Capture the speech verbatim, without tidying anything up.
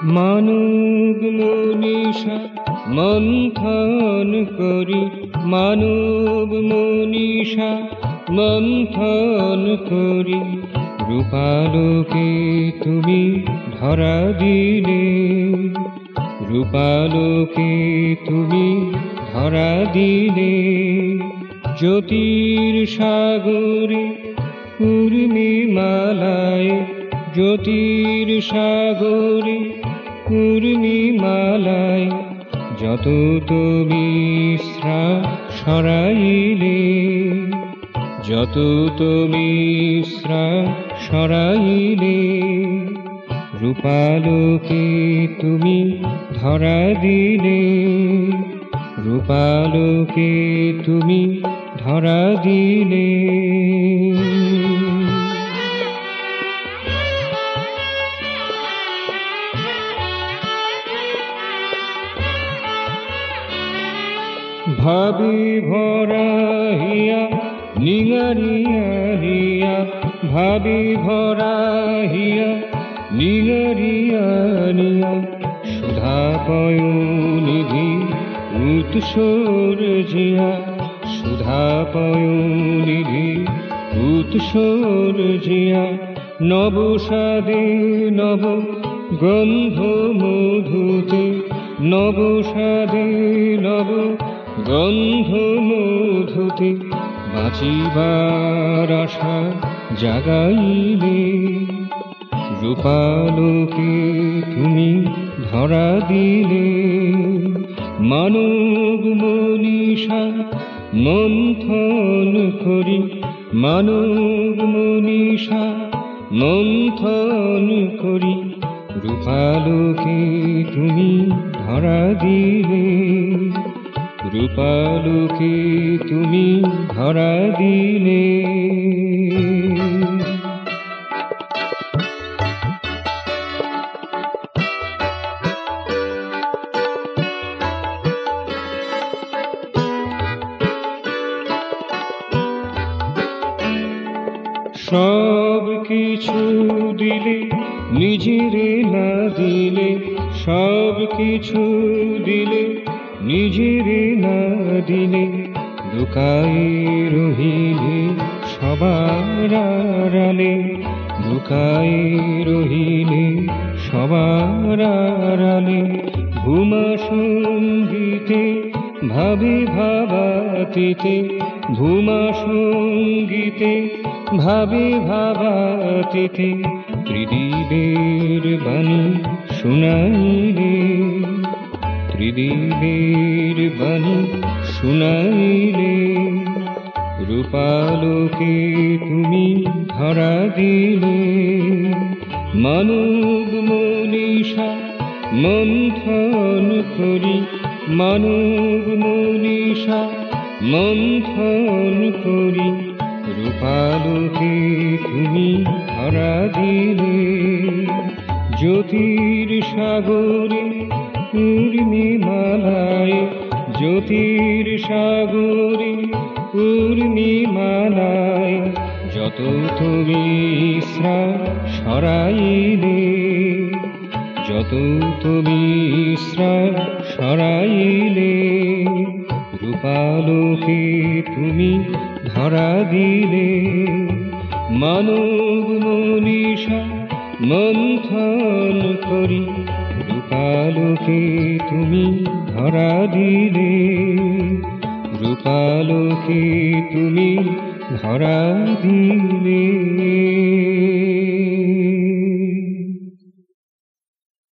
মানব মনীষা মন্থন করি, মানব মনীষা মন্থন করি, রূপালোকে তুমি ধরা দিলে, রূপালোকে তুমি ধরা দিলে। জ্যোতির সাগরে উর্মিমালায়, জ্যোতির সাগরে উর্মিমালায়, যত তুমি শ্রাপ সরাইলে, যত তুমি শ্রাপ সরাইলে, রূপালোকে তুমি ধরা দিলে, রূপালোকে তুমি ধরা দিলে। ভাবি ভরা হিয়া নিঙারিয়া হিয়া, ভাবি ভরা হিয়া নিঙারিয়া নিয়া, সুধা পয়নিধি উৎসর জিয়া, সুধা পয়নিধি উৎসর জিয়া, নব সাদে নব গন্ধ মধুতে, নব সাদে নব গন্ধ মধুতে, বাঁচিবার আশা জাগাইলে, রূপালোকে তুমি ধরা দিলে। মানব মনীষা মন্থন করি, মানব মনীষা মন্থন করি, রূপালোকে তুমি ধরা দিলে, রূপালোকে তুমি ধরা দিলে। সব কিছু দিলে নিজেরে না দিলে, সব কিছু দিলে নিজেরে না দিলে, লুকায়ে রহিলে সবার আড়ালে, লুকায়ে রহিলে সবার আড়ালে, ভূমা সঙ্গীতে ভাবি ভাবাতীতে, ভূমা সঙ্গীতে ভাবি ভাবাতীতে, ত্রিদিবের বাণী শুনাইলে, ত্রিদিবের বাণী শুনাইলে, রূপালোকে তুমি ধরা দিলে। মানব মনীষা মন্থন করি, মানব মনীষা মন্থন করি, রূপালোকে তুমি ধরা দিলে। জ্যোতির সাগরে উর্মিমালায়, জ্যোতির সাগরে উর্মিমালায়, যত তুমি শ্রাপ সরাইলে, যত তুমি শ্রাপ সরাইলে, রূপালোকে তুমি ধরা দিলে। মানব মনীষা মন্থন করি, রূপালোকে তুমি ধরা দিলে, রূপালোকে তুমি ধরা দিলে।